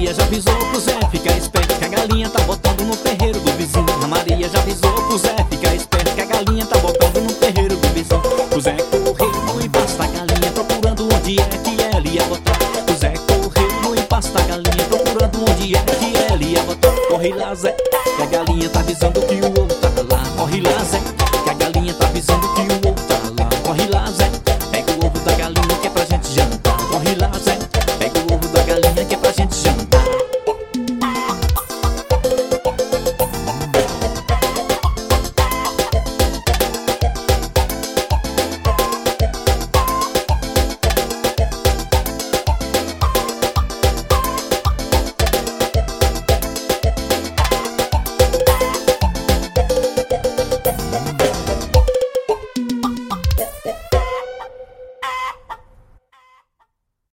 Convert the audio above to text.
Maria já avisou pro Zé ficar esperto, que a galinha tá botando no terreiro do vizinho. A Maria já avisou pro Zé ficar esperto, que a galinha tá botando no terreiro do vizinho. O Zé correu no impasse da galinha, procurando onde é que ela ia botar. O Zé correu no impasse da galinha, procurando onde é que ela ia botar. Corre lá, Zé, que a galinha tá avisando que o ovo tá lá. Corre lá, Zé, que a galinha tá avisando que o